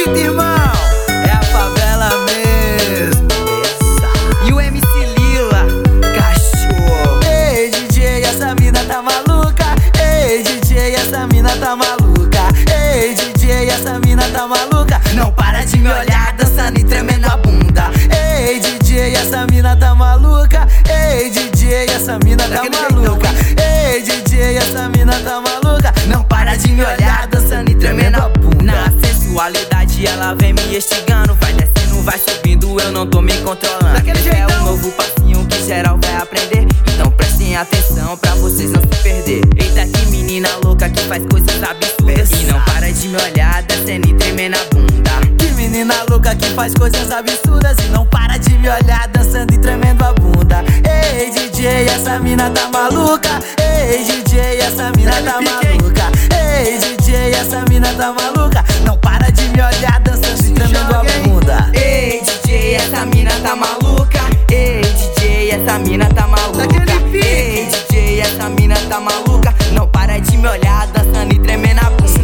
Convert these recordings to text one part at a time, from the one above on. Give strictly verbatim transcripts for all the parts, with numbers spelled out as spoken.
acredita, irmão, é a favela mesmo. E o M C Lila, cachorro. Ei, D J, essa mina tá maluca. Ei, D J, essa mina tá maluca. Ei, D J, essa mina tá maluca. Não para de me olhar, dançando e tremendo a bunda. Ei, D J, essa mina tá maluca. Ei, D J, essa mina tá maluca. Ei, D J, essa mina tá maluca. Não para de me olhar, dançando e tremendo a bunda. Na sensualidade ela vem me estigando. Vai descendo, vai subindo, eu não tô me controlando. Esse é o novo passinho que geral vai aprender. Então prestem atenção pra vocês não se perder. Eita, que menina louca que faz coisas absurdas. E não para de me olhar, descendo e tremendo a bunda. Que menina louca que faz coisas absurdas. E não para de me olhar, dançando e tremendo a bunda. Ei, D J, essa mina tá maluca. Ei, D J, essa mina tá maluca. Ei, D J, essa mina tá maluca. Não para de me olhar, dançando e tremendo a bunda. Ei, D J, essa mina tá maluca. Ei, D J, essa mina tá maluca. Ei, D J, essa mina tá maluca. Não para de me olhar, dançando e tremendo a bunda.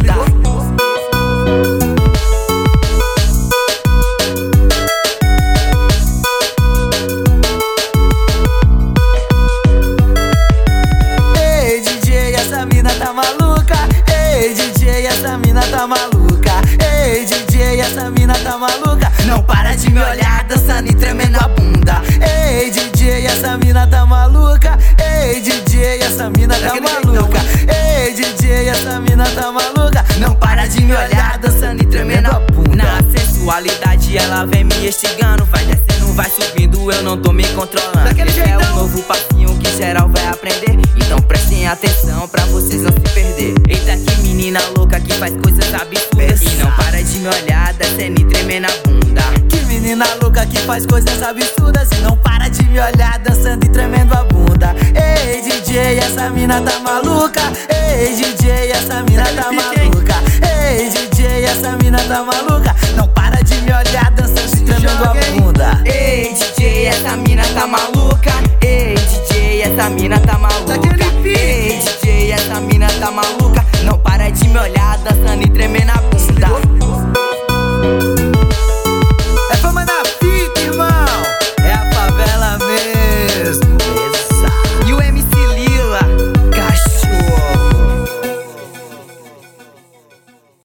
Ei, D J, essa mina tá maluca. Ei, D J, essa mina tá maluca. Ei, D J, essa mina tá maluca. Não para de me olhar, dançando e tremendo a bunda. Ei, D J, essa mina tá maluca. Ei, D J, essa mina tá maluca. Ei, D J, essa mina tá maluca. Não para de me olhar, dançando e tremendo a bunda. Na sensualidade ela vem me estigando. Vai descendo, vai subindo, eu não tô me controlando. Esse é o novo passinho que geral vai aprender. Então prestem atenção pra vocês não se perder. Eita, que menina louca que faz coisas absurdas. E não para de me olhar, descendo e tremendo a bunda. Que menina louca que faz coisas absurdas. E não para de me olhar, dançando e tremendo a bunda. Ei, D J, essa mina tá maluca. Ei, D J, essa mina tá maluca. Ei, D J, essa mina tá maluca.